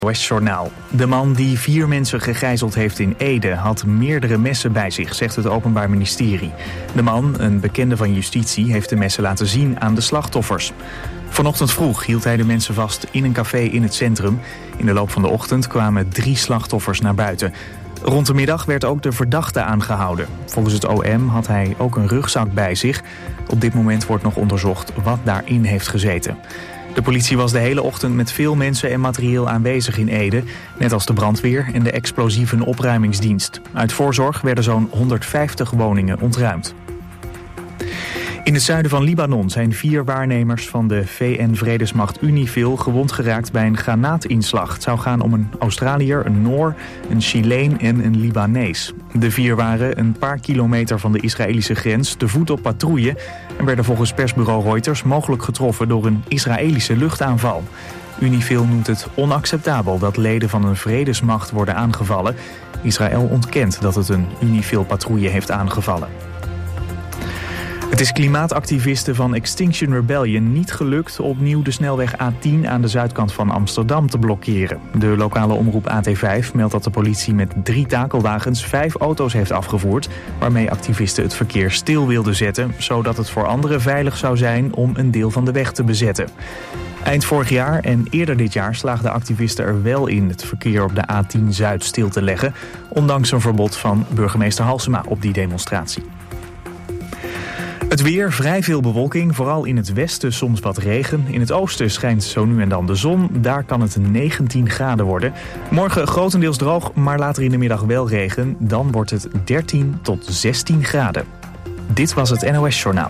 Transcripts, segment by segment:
NOS-journaal. De man die 4 mensen gegijzeld heeft in Ede had meerdere messen bij zich, zegt het Openbaar Ministerie. De man, een bekende van justitie, heeft de messen laten zien aan de slachtoffers. Vanochtend vroeg hield hij de mensen vast in een café in het centrum. In de loop van de ochtend kwamen 3 slachtoffers naar buiten. Rond de middag werd ook de verdachte aangehouden. Volgens het OM had hij ook een rugzak bij zich. Op dit moment wordt nog onderzocht wat daarin heeft gezeten. De politie was de hele ochtend met veel mensen en materieel aanwezig in Ede, net als de brandweer en de explosieve opruimingsdienst. Uit voorzorg werden zo'n 150 woningen ontruimd. In het zuiden van Libanon zijn 4 waarnemers van de VN-vredesmacht UNIFIL gewond geraakt bij een granaatinslag. Het zou gaan om een Australiër, een Noor, een Chileen en een Libanees. De 4 waren een paar kilometer van de Israëlische grens te voet op patrouille en werden volgens persbureau Reuters mogelijk getroffen door een Israëlische luchtaanval. UNIFIL noemt het onacceptabel dat leden van een vredesmacht worden aangevallen. Israël ontkent dat het een UNIFIL-patrouille heeft aangevallen. Het is klimaatactivisten van Extinction Rebellion niet gelukt opnieuw de snelweg A10 aan de zuidkant van Amsterdam te blokkeren. De lokale omroep AT5 meldt dat de politie met 3 takelwagens 5 auto's heeft afgevoerd, waarmee activisten het verkeer stil wilden zetten, zodat het voor anderen veilig zou zijn om een deel van de weg te bezetten. Eind vorig jaar en eerder dit jaar slaagden activisten er wel in het verkeer op de A10 Zuid stil te leggen, ondanks een verbod van burgemeester Halsema op die demonstratie. Het weer, vrij veel bewolking, vooral in het westen soms wat regen. In het oosten schijnt zo nu en dan de zon, daar kan het 19 graden worden. Morgen grotendeels droog, maar later in de middag wel regen. Dan wordt het 13 tot 16 graden. Dit was het NOS-journaal.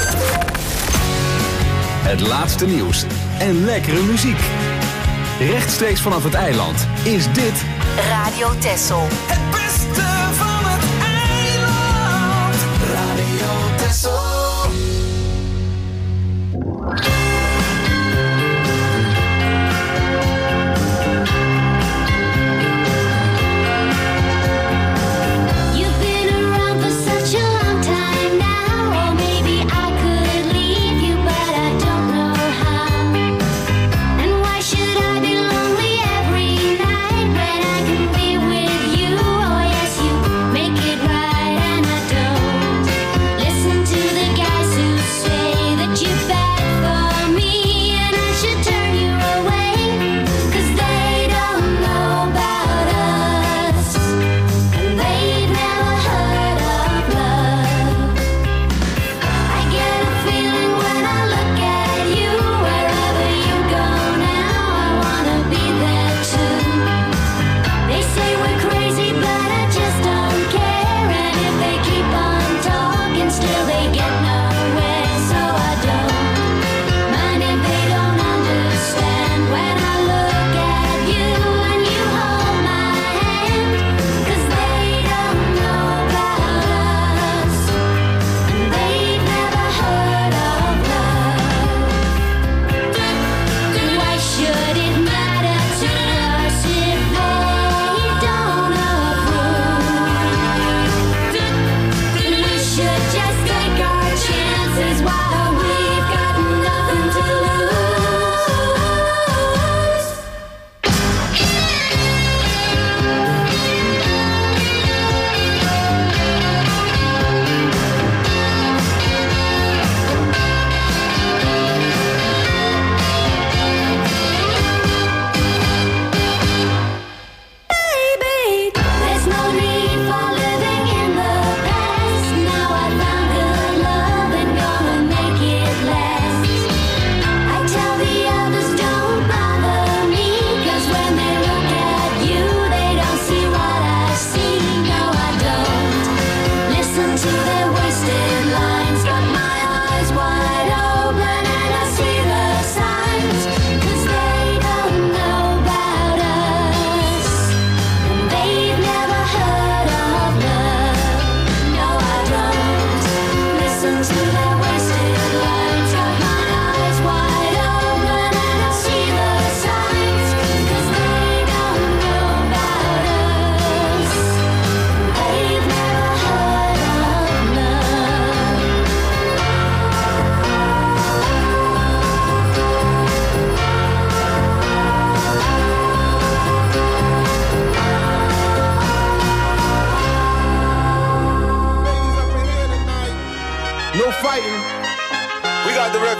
Het laatste nieuws en lekkere muziek. Rechtstreeks vanaf het eiland is dit Radio Texel. Het beste van het eiland. Radio Texel. To the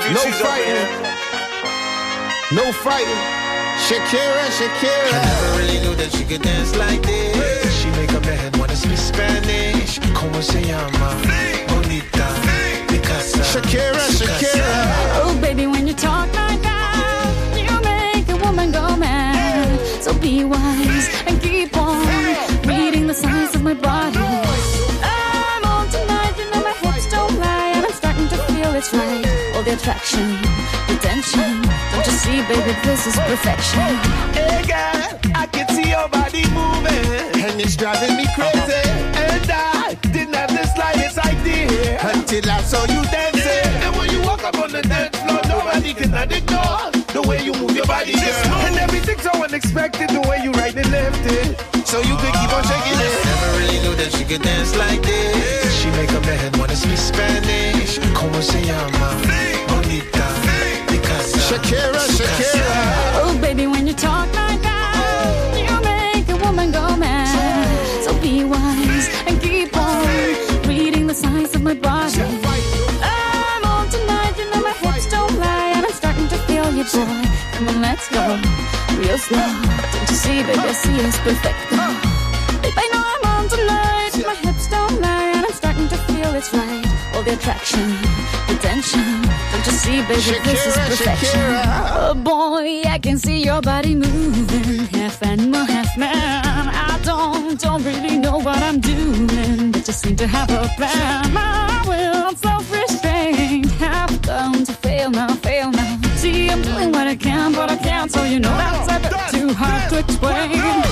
No fighting. No fighting. Shakira. I never really knew that she could dance like this. She make a man wanna speak Spanish. Como se llama? Bonita. Picasa. Shakira. Oh, baby, when you talk like that, you make a woman go mad. So be wise and keep on reading the signs of my body. I'm on tonight, you know my hips don't lie, and I'm starting to feel it's right. All the attraction, the tension. Don't you see, baby, this is perfection. Hey, girl, I can see your body moving, And it's driving me crazy. and I didn't have the slightest idea Until I saw you dancing. And when you walk up on the dance floor, nobody can ignore the way you move your body, girl. And everything's so unexpected, the way you right and left it. So you could keep on shaking it. Never really knew that she could dance like this. She make a man wanna speak Spanish. Como se llama? Bonita. Picasa. Shakira. Oh, baby, when you talk like that, you make a woman go mad. So be wise and keep on reading the signs of my body. I'm on tonight, you know my hips don't lie, and I'm starting to feel you, boy. Come on, let's go, real slow. Don't you see, baby, I see it's perfect. Babe, I know I'm on tonight, my hips don't lie, and I'm starting to feel it's right. All the attraction, the tension. Don't you see, baby, this is perfection. Oh boy, I can see your body moving, half animal, half man. I don't really know what I'm doing, but just seem to have a plan. My will, self-restraint, have come to fail now. See, I'm doing what I can, but I can't, so you know that's a bit too hard to explain.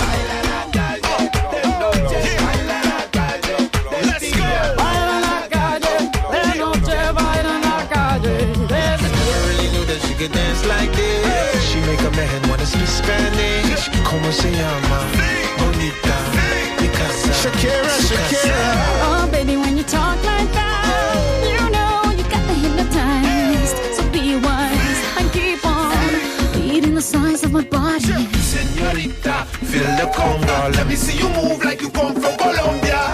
Dance like this. She make a man wanna speak Spanish. Como se llama? Bonita. Picasa. Shakira. Oh, baby, when you talk like that, you know you got me hypnotized. So be wise and keep on reading the signs of my body. Señorita, feel the conga. Let me see you move like you come from Colombia.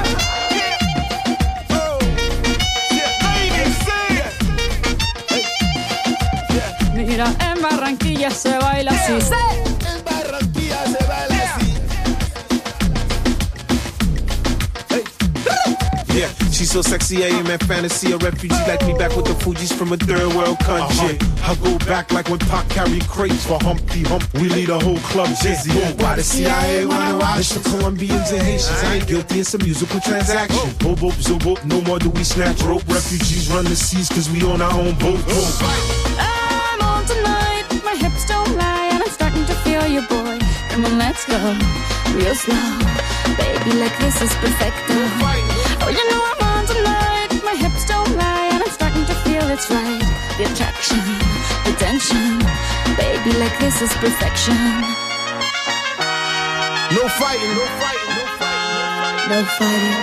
Mira, en Barranquilla se baila así. En Barranquilla se baila así. Yeah, she's so sexy, I am at fantasy. A refugee like me back with the Fugees from a third world country. I go back like when Pac carried crates for Humpty Hump. We lead a whole club dizzy. Why the CIA wanna watch the Colombians and Haitians? I ain't guilty, it's a musical transaction. Boop, boop, zoop, boop, no more do we snatch rope. Refugees run the seas cause we own our own boat. I'm on tonight, my hips don't lie, and I'm starting to feel you, boy. Come on, let's go, real slow. Baby, like this is perfecto. Oh, you know I'm on tonight, my hips don't lie, and I'm starting to feel it's right. The attraction, the tension. Baby, like this is perfection. No fighting. No fighting.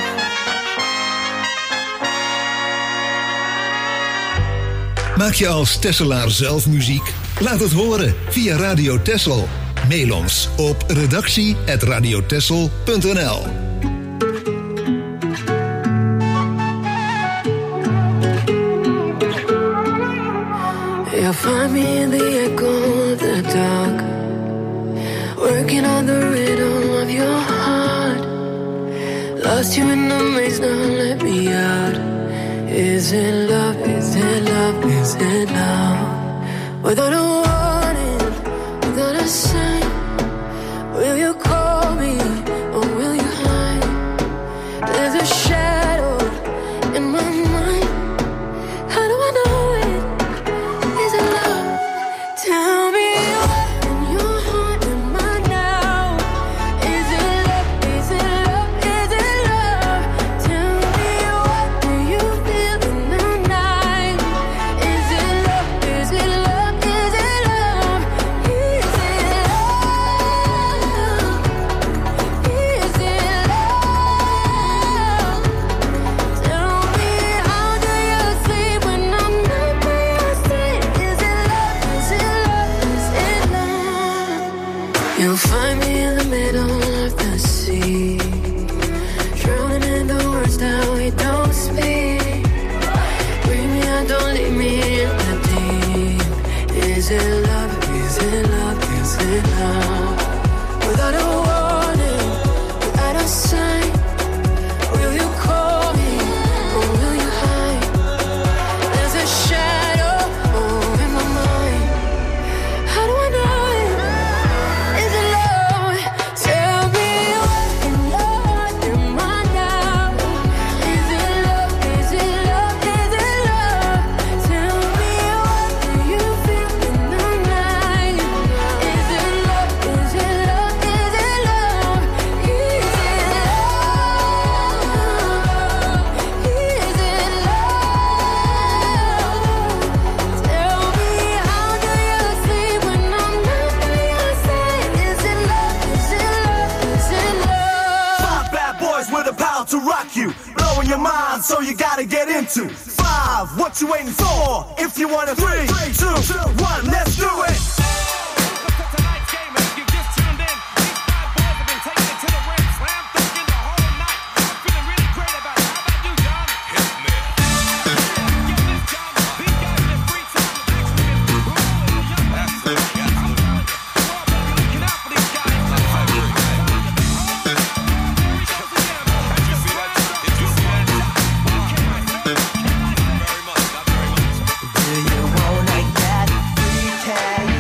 Maak je als Tesselaar zelf muziek? Laat het horen via Radio Tessel. Mail ons op redactie@radiotessel.nl. You'll find me in the echo of the dark, working on the rhythm of your heart. Lost you in the maze, now let me out. Is it love, is it love, is it love? Without a warning, without a sign, will you call me or will you hide? There's a shadow in my mind. How do I know it? Is it love? Tell me what in your heart am I now? Is it love, is it love, is it love? Tell me what do you feel in the night? Is it love, is it love, is it love? Is it love? Is it love? Tell me how do you sleep when I'm not by your side? Is it love, is it love, is it love? You'll find me in the middle of the sea, drowning in the words that we don't speak. Bring me out, don't leave me in Is it love? Is it love? Is it love? Without a warning, without a sign, will you call me or will you hide? There's a shadow in my mind. How do I know it? Is it love? Tell me what in love am I now? Is it love? Is it love? Is it love? Tell me what do you feel in the night? Is it love? Is it love? Is it love? Is it love? Is it love? Tell me how do you sleep when I'm not by your side? Is it love? Is it love? Is it love? 5 bad boys with the power to rock you, blowing your mind, so you gotta get into 5. What you waiting for? If you want a 3, 2, 1, let's do it. Tonight's game, if you just tuned in, these 5 boys have been taking it to the ring, slam dunking the whole night. I'm feeling really great about it. How about you, John? Hit me. Get this, John. These guys in free time have actually been brutally young. Absolutely. The world better be looking out for these guys. Do you want like that? 3K.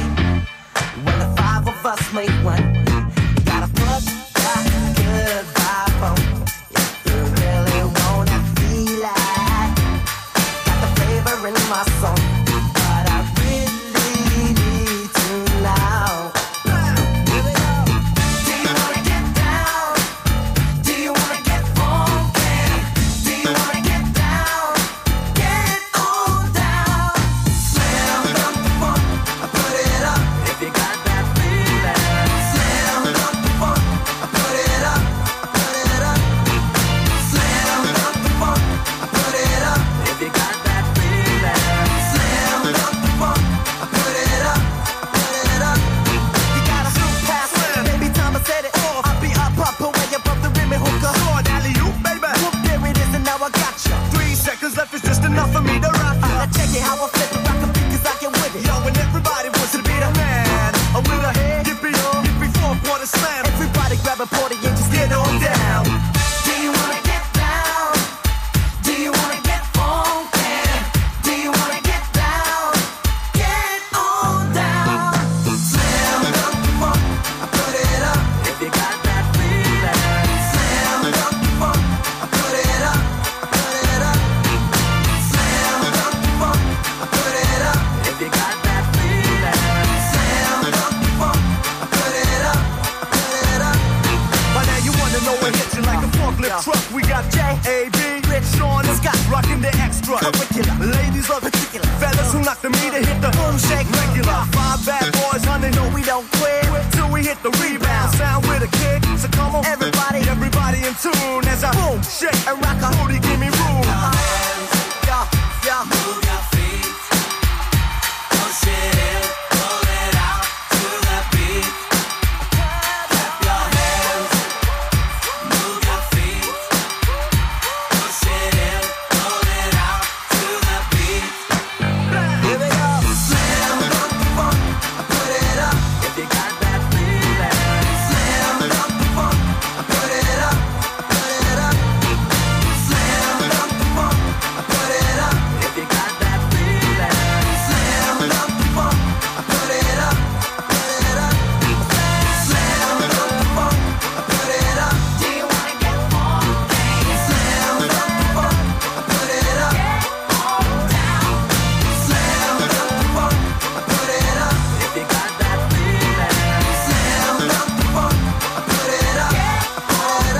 When the 5 of us make one, you gotta put that good vibe on. If you really wanna feel it, got the flavor in my song, but I really need to know. Here we go. Do you wanna get down? Do you wanna get funky? Do you wanna get down? Get on down. Slam dunk the funk, put it up. If you got that feeling. Slam dunk the funk, put it up, put it up. Slam dunk the funk, put it up. If you got that feeling. Slam dunk the funk, put it up, put it up. You gotta shoot past it, baby. Time I set it off. I'll be up way above the rim and hook up. Short alley-oop, baby. Whoop, there it is, and now I got you. 3 seconds left is just enough for me to rock ya. Now check it how I flip it, rock a beat 'cause I get with it. Yo, and everybody wants to be the man. With a head, yippee, yippee, 4-quarter slam. Everybody grab a party and just get on down. Do you wanna get down? Do you wanna get funky? Do you wanna get down? Get on down. Slam dunk the funk, put it up. If you got that feeling. Slam dunk the funk, put it up, put it up. Slam dunk the funk, put it up. If you got that feeling. Slam dunk the funk, put it up, put it up. By now you wanna know what hits you like a forklift truck. We got J.A.B., Rich, Sean, and Scott rocking the extra. Curricular. Ladies love particular. Fellas who knock the meter hit the boom shake regular. 5 bad boys, honey, no we don't quit till we hit the rebound. Sound with a kick, so come on Everybody. everybody in tune as I boom shake and rock a booty, give me room. Yeah, yeah. Move your feet. Push it in, pull it out to the beat. Clap your hands. Move your feet. Push it in, pull it out to the beat. Here we go. Slam dunk the funk, put it up. If you got that feeling. Slam dunk the funk, put it up, put it up. Slam dunk the funk, put it up. If you got that feeling. Slam dunk the funk, put it up, put it up. Slam dunk the funk, put it up. Do you wanna get funky? Slam dunk the funk, put it up. Get on down. Slam dunk the funk, put it up. If you got that feeling. Slam dunk the funk, put it up, put it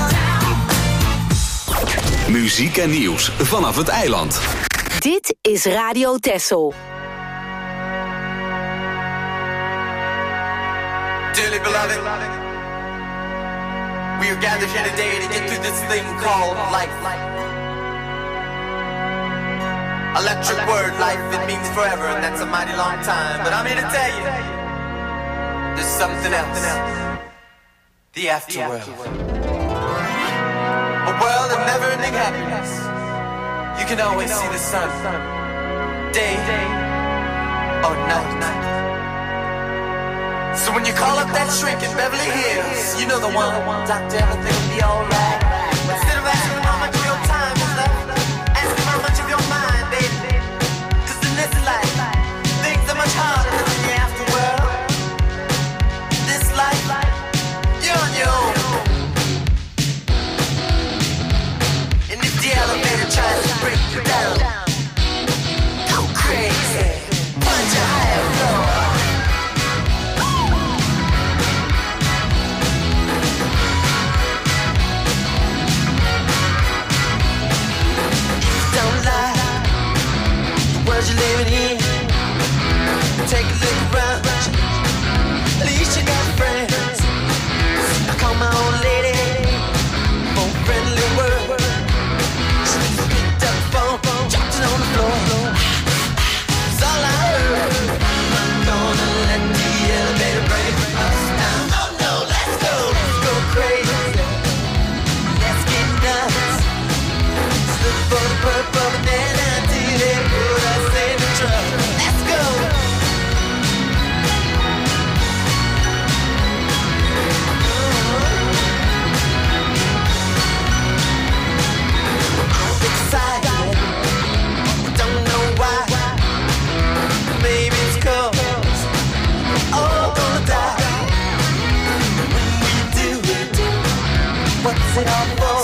up. Muziek en nieuws vanaf het eiland. Dit is Radio Texel. Dearly beloved, we are gathered here today to get through this thing called life. Electric word, life, it means forever, and that's a mighty long time. But I'm here to tell you, there's something else. The afterworld. A world of never-ending happiness. You can always see the sun, day or night. So when you call up that shrink in Beverly Hills, you know the one, doctor, everything will be alright. Instead of asking how much of your time is left, ask him how much of your mind, baby. 'Cause in this life, things are much harder than the afterworld. This life, you're on your own. And if the elevator tries to break you down, go crazy, punch a higher floor. Don't lie, the world you're living in. Take a look around, at least you got friends. I call my old lady for a friendly word. She picked up the phone, dropped it on the floor. It's all I heard. I'm gonna let the elevator break us down. Oh no, let's go crazy. Let's get nuts. Look for the purple banana till they put us in the truck. Let's go. I'm excited, don't know why. Maybe it's 'cause we're all gonna die. When we do, what's it all for?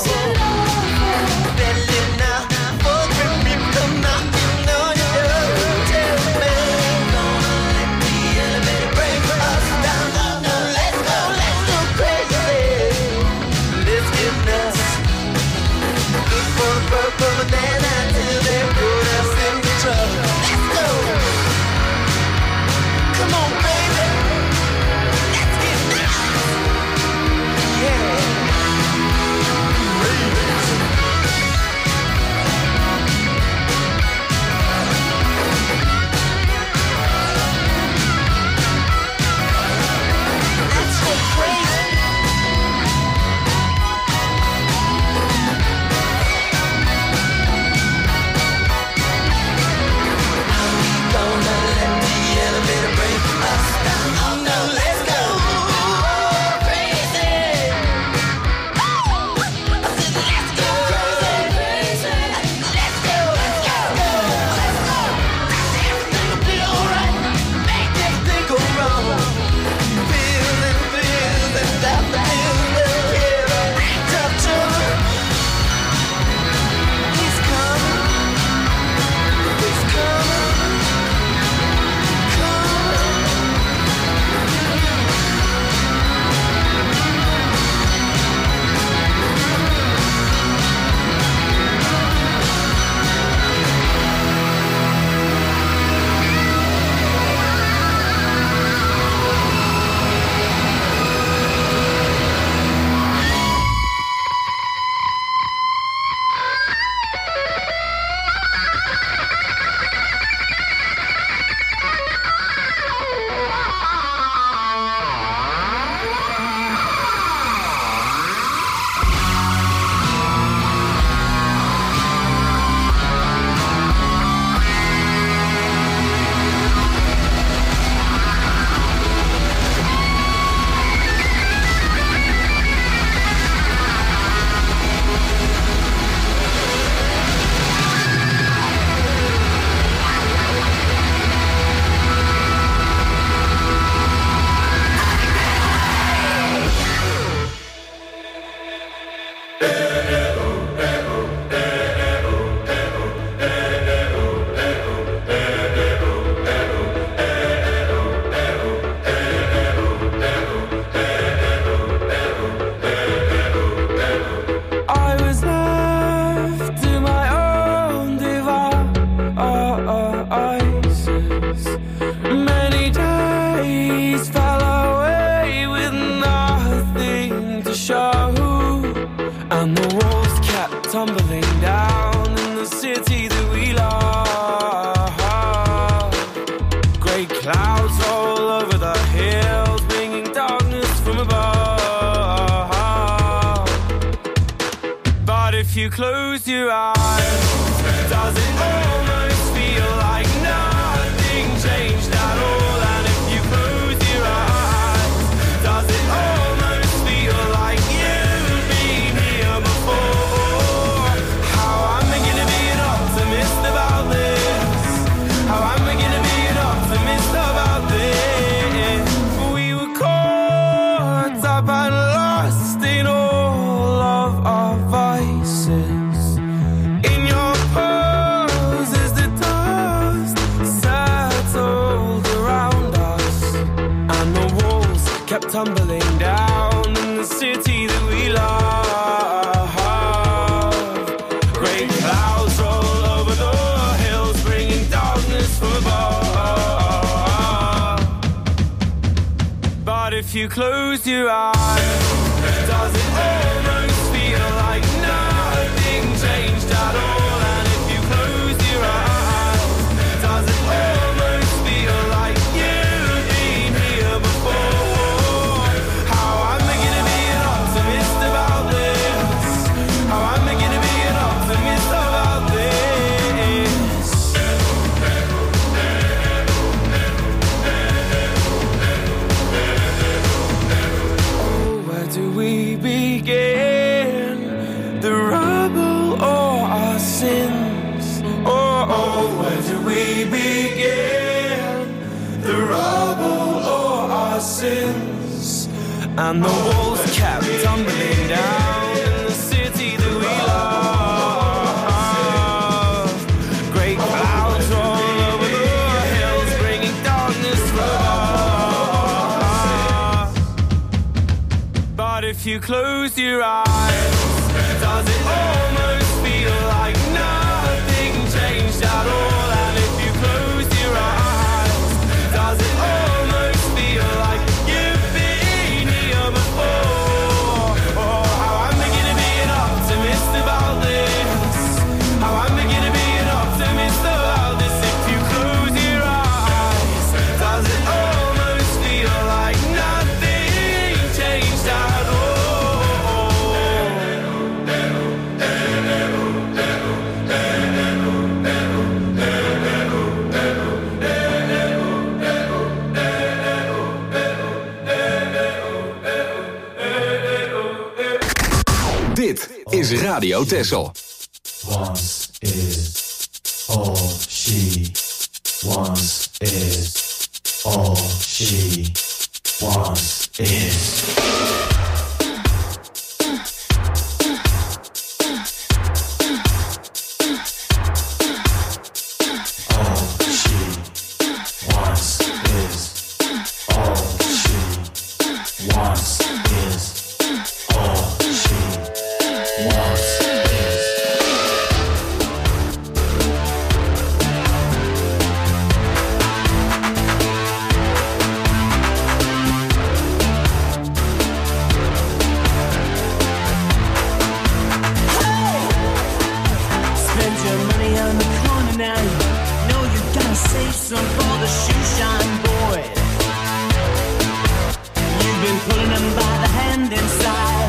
Close your eyes. Does it almost feel like nothing changed at all? And if you close your eyes you close your eyes, does it almost feel like nothing changed at all? And if you close your eyes, does it almost feel like you've been here before? How am I gonna be an optimist about this? How am I gonna be an optimist about this? Do we begin the rubble or our sins? Where do we begin the rubble or our sins? And the walls kept tumbling down in the city that we love. Great clouds roll over the hills, bringing darkness from us. But if you close your eyes, does it almost feel like nothing changed at all? And if you close your eyes, does it almost feel like you've been here before? Oh, how am I gonna be an optimist about this? How am I gonna be an optimist about this? If you close your eyes, does it almost feel like nothing changed at all? Dit is Radio Texel. Once is all she wants is all she wants is. Pulling them by the hand inside.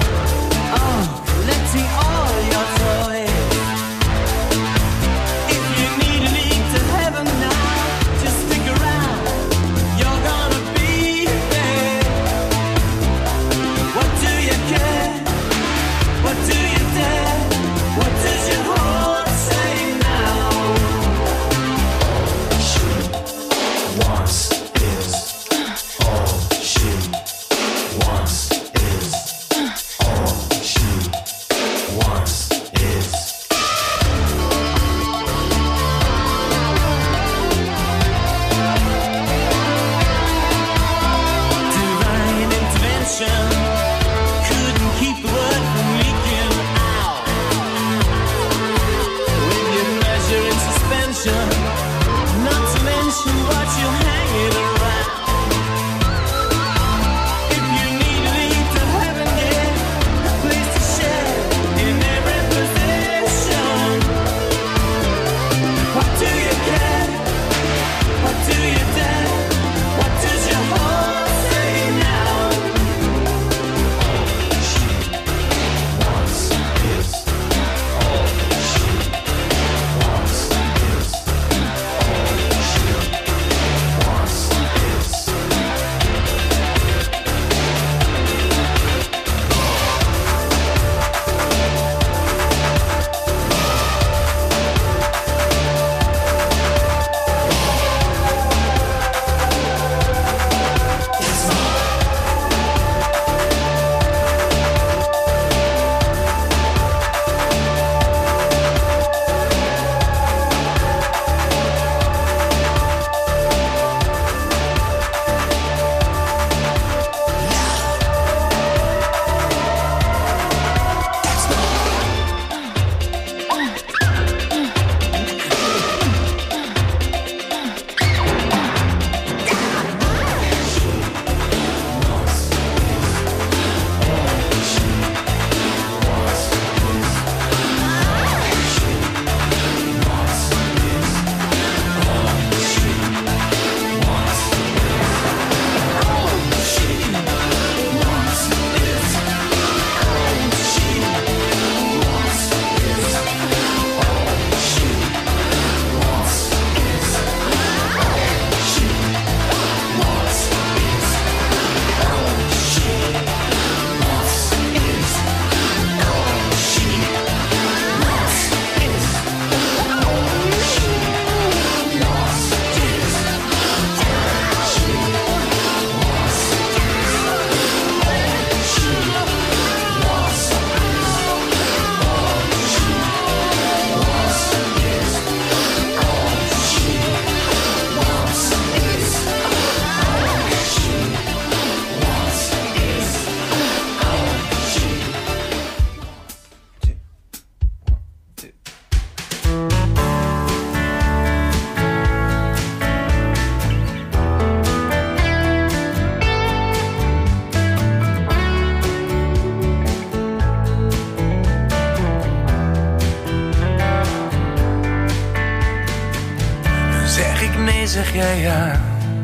zeg jij ja.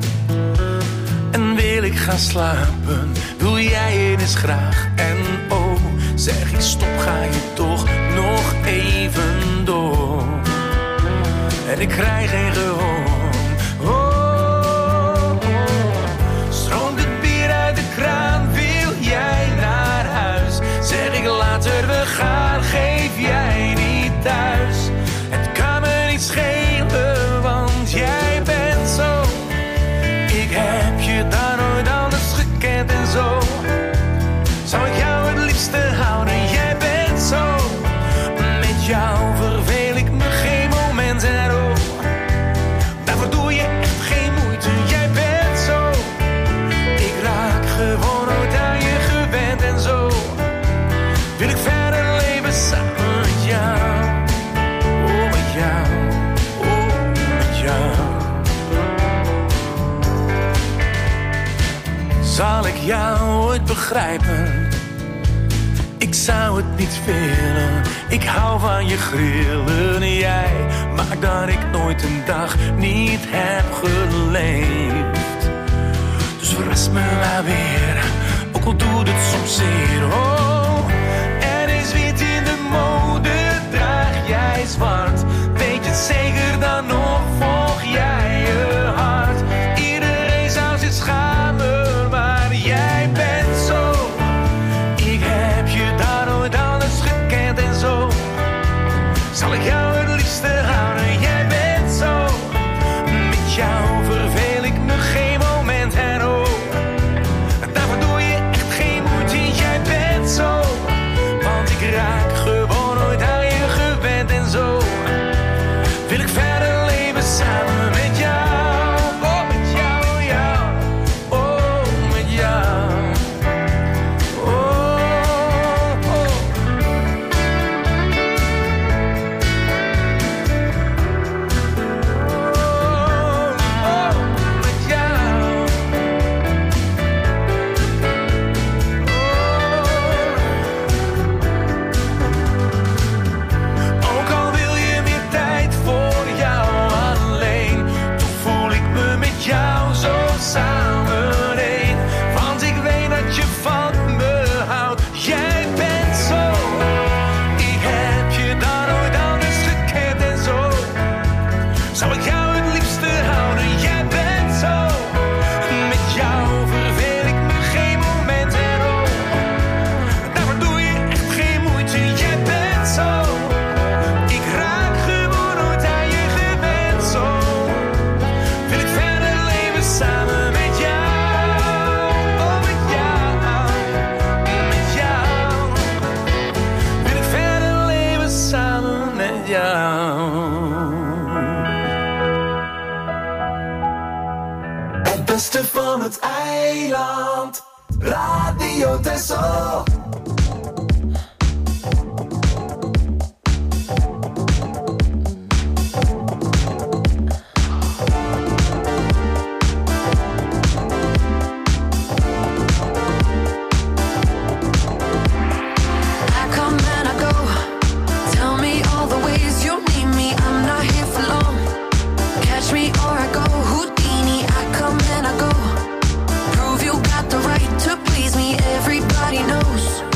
En wil ik gaan slapen, doe jij het eens graag. En oh, zeg ik stop, ga je toch nog even door. En ik krijg geen gehoor. Oh, stroomt het bier uit de kraan, wil jij naar huis? Zeg ik later we gaan, geef jij niet thuis. Het kan me niet schelen, want jij bent zo. Ik heb je daar nooit anders gekend en zo. Zou ik jou het liefste houden, jij bent zo. Met jou verveel ik me geen moment en oh, daarvoor doe je echt geen moeite, jij bent zo. Ik raak gewoon nooit aan je gewend en zo. Wil ik verder leven samen met jou. Oh, met jou. Oh, met jou. Zal ik jou ooit begrijpen? Ik zou het niet willen. Ik hou van je grillen. Jij maakt dat ik nooit een dag niet heb geleefd. Dus verras me maar weer, ook al doet het soms zeer. Oh, er is wit in de mode, draag jij zwart. Weet je het zeker, dan nog volg jij je hart. Iedereen zou zich schamen, maar jij bent zo. Ik heb je daar nooit anders gekend en zo. Zal ik jou het liefste houden, jij bent zo. Met jou verveel ik me geen moment en oh, daarvoor doe je echt geen moeite, jij bent zo. Want ik raak gewoon nooit aan je gewend en zo. Wil ik verder leven samen met jou. Oh, met jou, jou. Oh, met jou. Oh, oh. Met jou. Ook al wil je meer tijd voor jou alleen, toch voel ik me met jou zo samen één. Want ik weet dat je van me houdt, jij bent zo. Ik heb je daar nooit anders gekend en zo. Zou ik jou het liefste houden, jij bent zo. Met jou verveel ik me geen moment en oh, daarvoor doe je echt geen moeite, jij bent zo. Ik raak gewoon nooit aan je gewend zo. Wil ik verder leven samen met jou. Oh, met jou. Met jou. Wil ik verder leven samen met jou. Het beste van het eiland, Radio Texel. I come and I go. Tell me all the ways you need me. I'm not here for long. Catch me or I go Houdini. I come and I go. Prove you got the right to please me. Everybody knows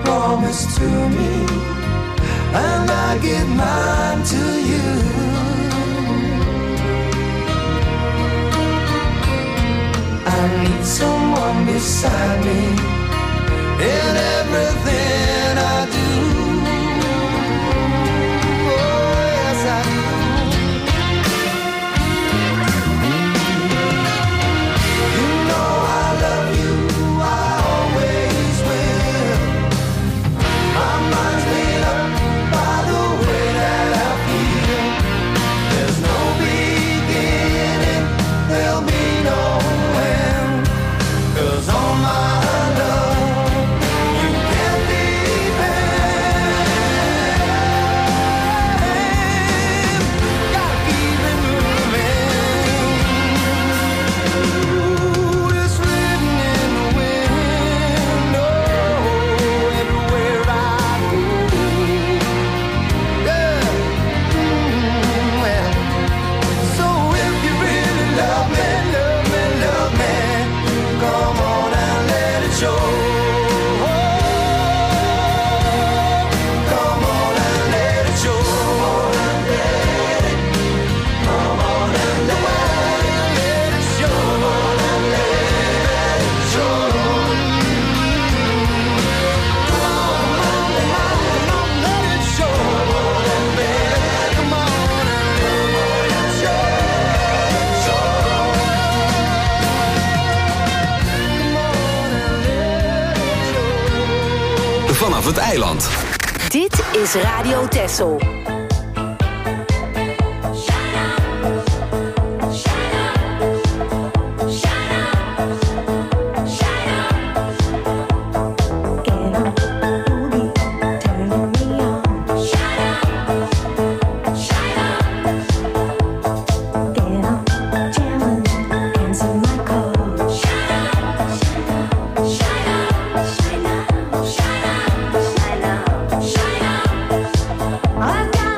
promise to me, and I give mine to you. I need someone beside me in everything I do. Oh, yes, I do. You know I love you, I always will. My mind's made up by the way that I feel. There's no beginning, there'll be no end. 'Cause all my love you can depend. Gotta keep it moving. Ooh, it's written in the wind. Oh, everywhere I go. Yeah. Well, so if you really love me, love me, love me, come on and let it show. Come on and let it show. Come on and let it show. Come on and let it show. Come on and let it show. Come on and let it show. Vanaf het eiland. Dit is Radio Texel. I've got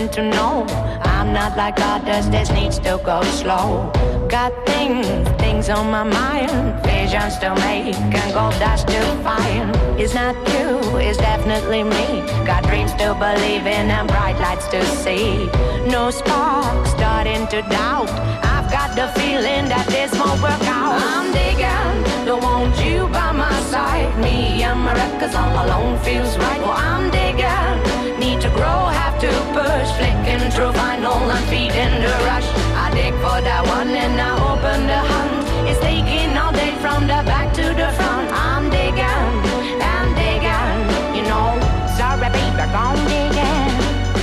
something to know. I'm not like others, this needs to go slow. Got things on my mind, visions to make and gold dust to find. It's not you, it's definitely me. Got dreams to believe in and bright lights to see. No spark, starting to doubt. I've got the feeling that this won't work out. I'm digging, don't want you by my side. Me and my records all alone feels right. Well, I'm digging, need to grow, have to push. Flicking through vinyl and feeding the rush. I dig for that one and I open the hunt. It's taking all day from the back to the front. I'm digging, you know. Sorry baby, I'm digging.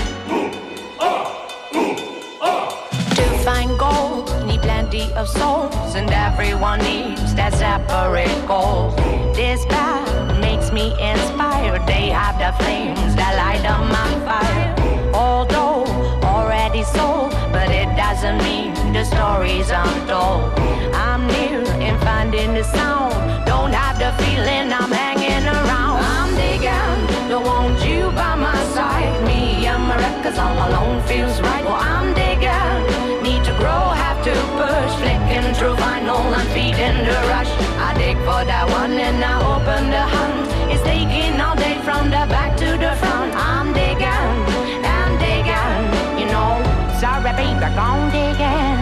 To find gold, need plenty of souls, and everyone needs that separate goal. This path makes me inspired. They have the flames that light up my fire. Although already sold, but it doesn't mean the stories untold. I'm near in finding the sound. Don't have the feeling I'm hanging around. I'm digging, don't want you by my side. Me and my records all alone feels right. Well, I'm digging, need to grow, have to push. Flicking through vinyl and feeding the rush. I dig for that one and I open the hunt. It's taking all day from the back to the front. I'm digging, you know. Sorry baby, I'm digging.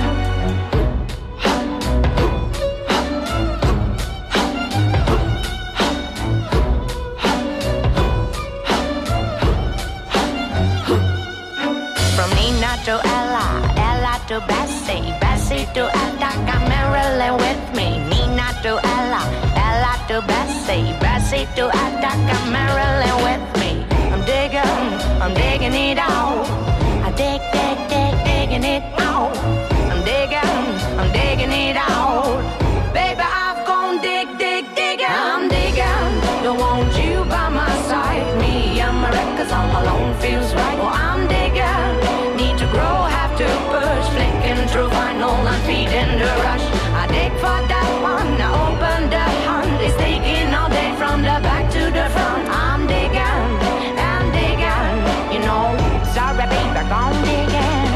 From Nina to Ella, Ella to Bessie, Bessie to Etta, got Marilyn with me. Nina to Ella, Ella to Bessie, Bessie to Etta, got Marilyn with me. I'm digging it out. I digging it out. I'm digging it out. Baby, I've gone digging. I'm digging, don't want you by my side. Me and my records all alone feels right. Well, I'm digging, need to grow, have to push. Flicking through vinyl and feeding the rush. I dig for that one, I open the hunt. It's taking all day from the back to the front. I'm digging, you know. Sorry baby, I'm digging.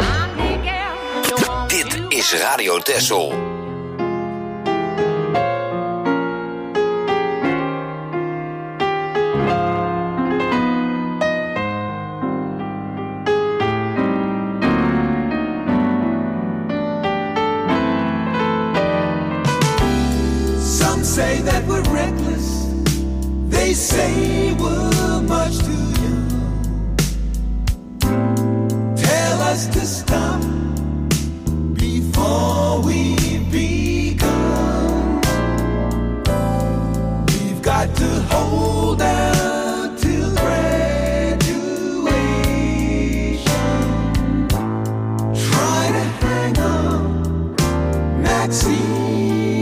Dit is Radio Texel. Some say that we're reckless. They say we're much too young. Tell us to stop before we've begun. We've got to hold out till graduation. Try to hang on, Maxine,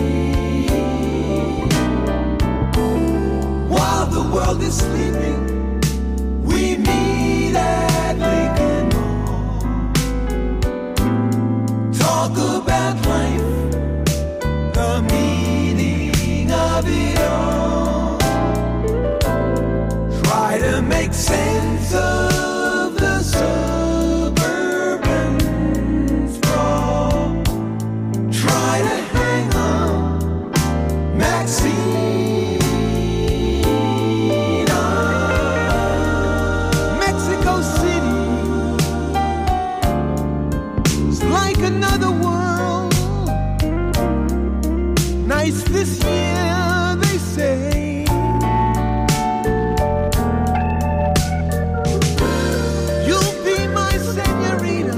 while the world is sleeping. We meet at Lincoln Hall. Talk about life, the meaning of it all. Try to make sense of the suburban sprawl. Try to hang on, Maxine. Mexico City is like another world. Nice this year, they say. You'll be my señorita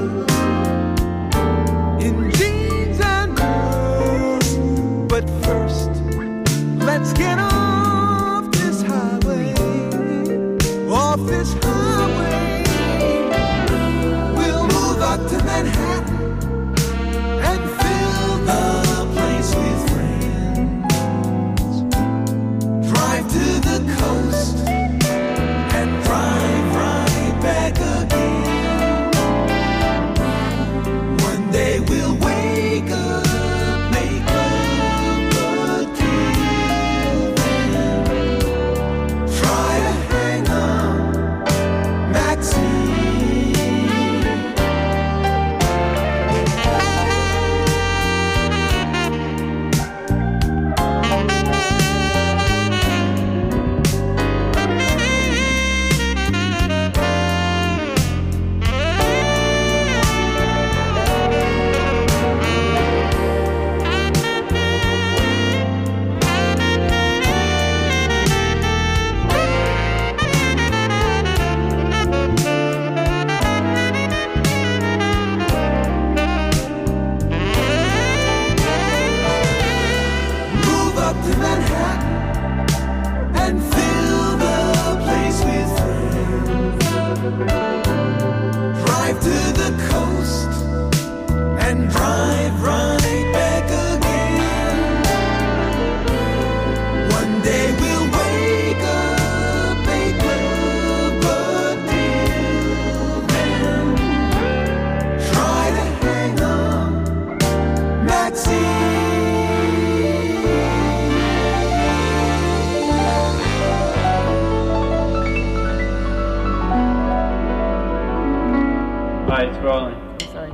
in jeans and pearls. But first, let's get off this highway. Off this highway. We'll move up to Manhattan and fill the place with friends. Drive to the coast and drive right back again. One day we'll wake up, make up the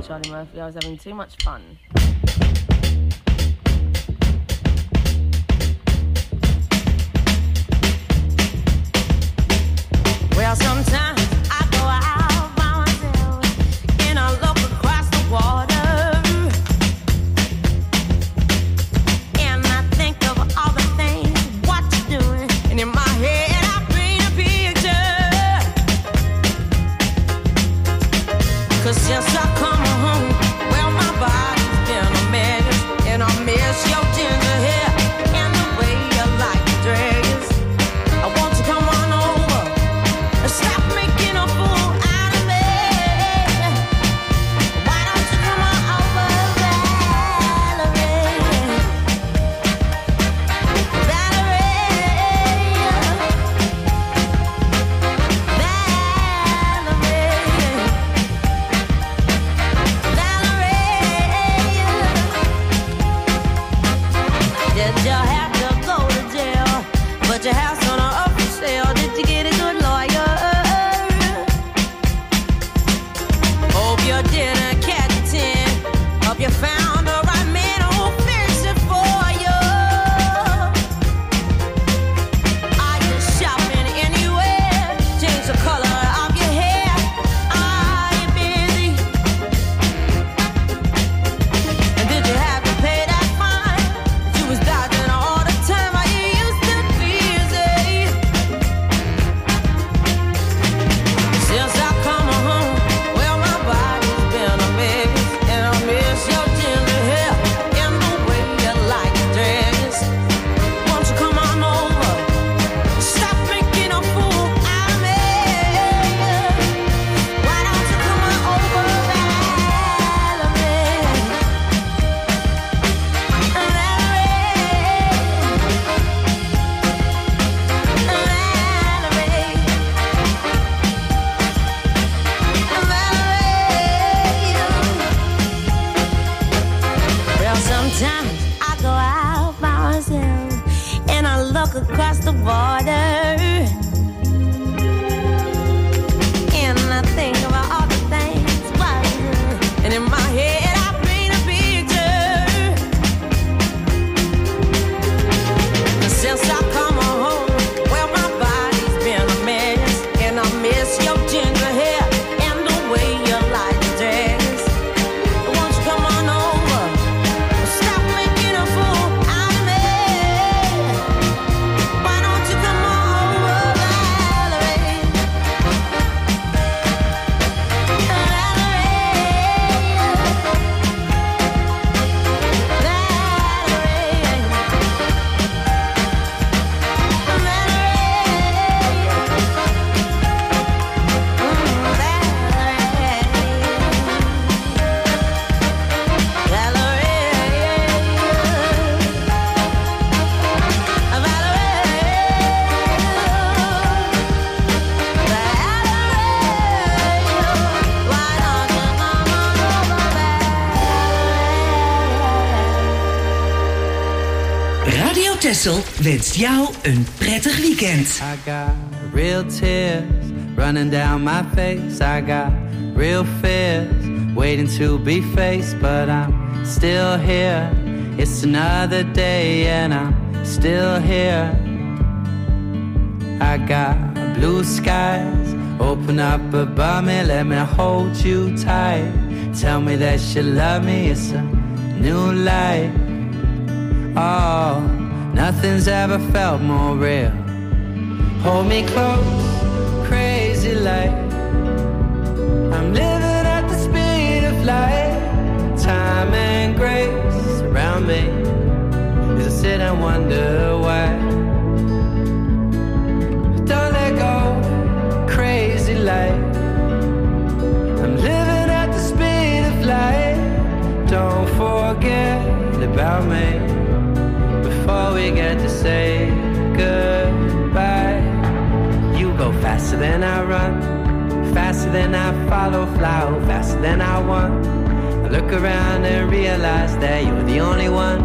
Charlie Murphy. I was having too much fun. Well, sometimes I go out by myself and I look across the water, and I think of all the things what you're doing, and in my head I paint a picture. 'Cause since I come home, well, my body's been a mess, and I miss your ginger hair and the way you like to dress. I want you to come on over. Stop making a fool out of me. Why don't you come on over, Valerie? Did you have to go to jail? But your house on up for sale. Did you get a good lawyer? Hope you didn't catch 10. Hope you found the right man who'll fix it for you. Are you shopping anywhere? Change the color of your hair. Are you busy? And did you have to pay that fine? You was dodging all the time. Are you used to busy? Since I come home, well, my body's been a mess, and I miss your ginger hair and the way you like to dress. Won't you come on over? Stop making a fool out of me. Why don't you come on over, Valerie? Well, sometimes I go out by myself and I look across the border, and I think about all the things what I do. And in my head I paint a picture. Since I come home, well, my body's been a mess, and I miss your ginger hair and the way you like to dress. Won't you come on over? Stop making a fool out of me. Why don't you come on over, Valerie? Radio Texel wenst jou een prettig weekend. I got real tears running down my face. I got real fears waiting to be faced, but I'm still here. It's another day and I'm still here. I got blue skies open up above me, let me hold you tight. Tell me that you love me, it's a new light. Oh, nothing's ever felt more real. Hold me close, crazy like I'm living at the speed of light. Time and grace around me as I sit and wonder why. Don't let go, crazy like I'm living at the speed of light. Don't forget about me before we get to say goodbye. You go faster than I run, faster than I follow, fly faster than I want. I look around and realize that you're the only one.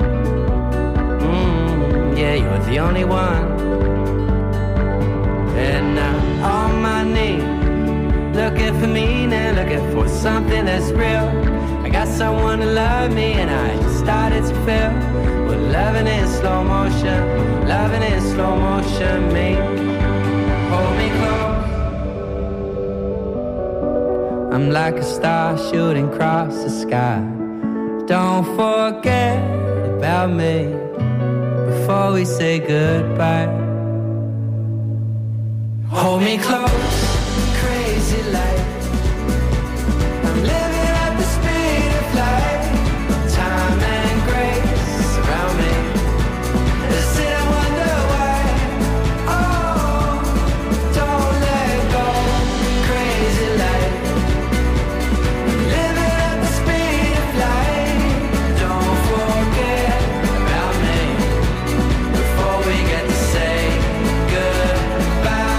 Yeah, you're the only one. And I'm on my knees, looking for meaning, looking for something that's real. I got someone to love me and I started to feel. Well, loving in slow motion, loving in slow motion, me. Hold me close. I'm like a star shooting across the sky. Don't forget about me before we say goodbye. Hold me close, crazy light. I'm living at the speed of light. Time and grace around me. I sit and wonder why. Oh, don't let go, crazy light. I'm living at the speed of light. Don't forget about me before we get to say goodbye.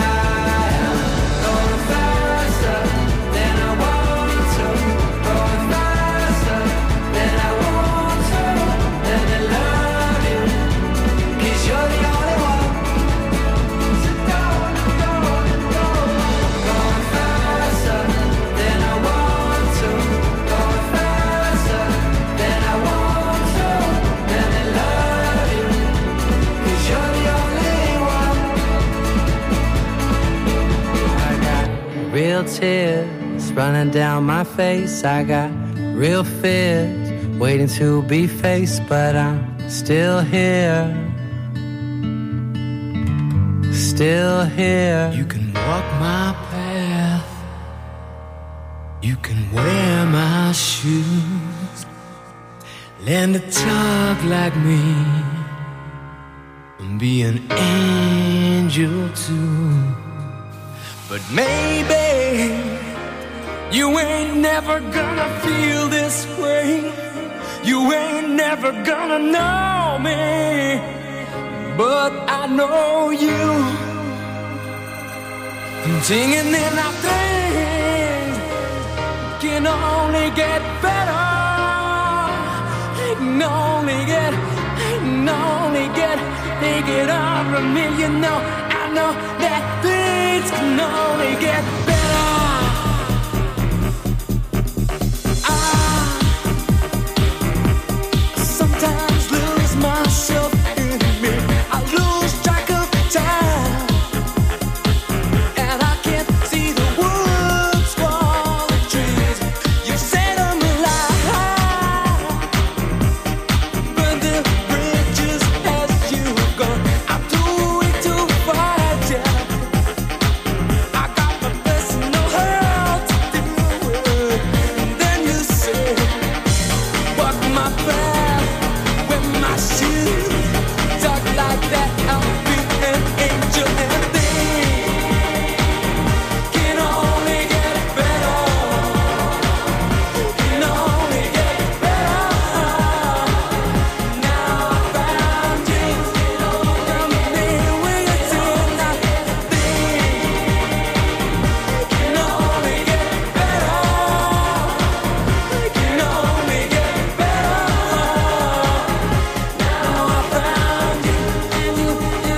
Real tears running down my face. I got real fears waiting to be faced, but I'm still here. Still here. You can walk my path. You can wear my shoes. Learn to talk like me and be an angel too. But maybe you ain't never gonna feel this way. You ain't never gonna know me. But I know you. Singing in our things can only get better. It can only get, take it on from me. You know, I know that things can only get better. I sometimes lose myself in me. I lose track of time, and I can't see the woods for the trees. You set them alive, but the bridges as you go. I'm doing too far, yeah. I got my personal hell to deal with. And then you say, walk my path, wear my shoes, talk like that, I'll be an angel. And things can only get better, can only get better. Now I found you, come near with your tonight. Can only get better, can only get better. Now I found you, and you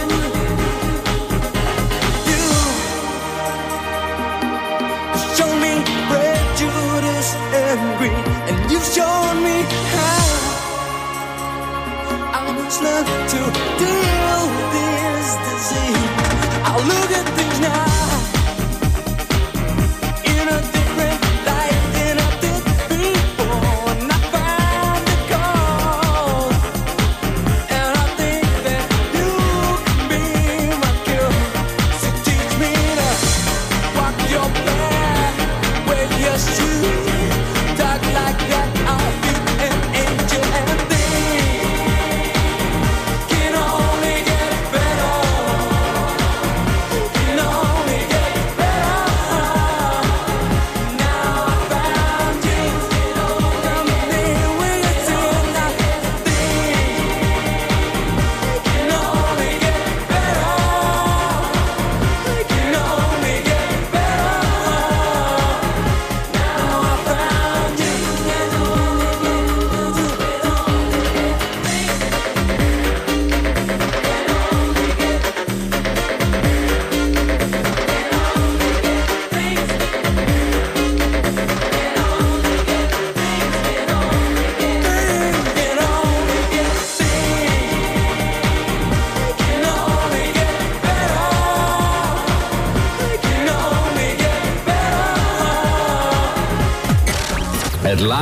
show me prejudice and greed, and you showed me how I must learn to deal with this disease. I'll look at things now in a different light than I did before, and I find the cause, and I think that you can be my cure. So teach me to walk your path, wear your shoes, talk like that, I'll be an angel. And things can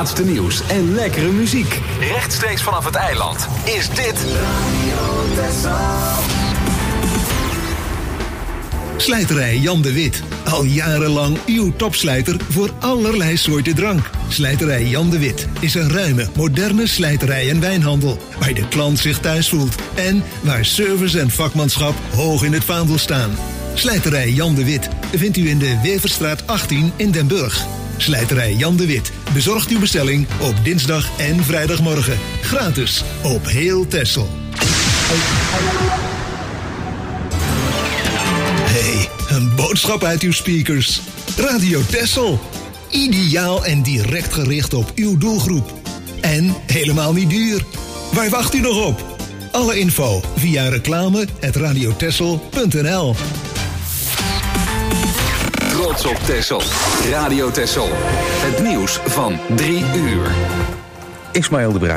laatste nieuws en lekkere muziek. Rechtstreeks vanaf het eiland is dit Radio Texel. Slijterij Jan de Wit. Al jarenlang uw topslijter voor allerlei soorten drank. Slijterij Jan de Wit is een ruime, moderne slijterij en wijnhandel. Waar de klant zich thuis voelt. En waar service en vakmanschap hoog in het vaandel staan. Slijterij Jan de Wit vindt u in de Weverstraat 18 in Den Burg. Slijterij Jan de Wit bezorgt uw bestelling op dinsdag en vrijdagmorgen. Gratis op heel Texel. Hey, een boodschap uit uw speakers. Radio Texel. Ideaal en direct gericht op uw doelgroep. En helemaal niet duur. Waar wacht u nog op? Alle info via reclame@radiotexel.nl. Trots op Texel. Radio Texel. Het nieuws van 3 uur. Ismaël de Bruin.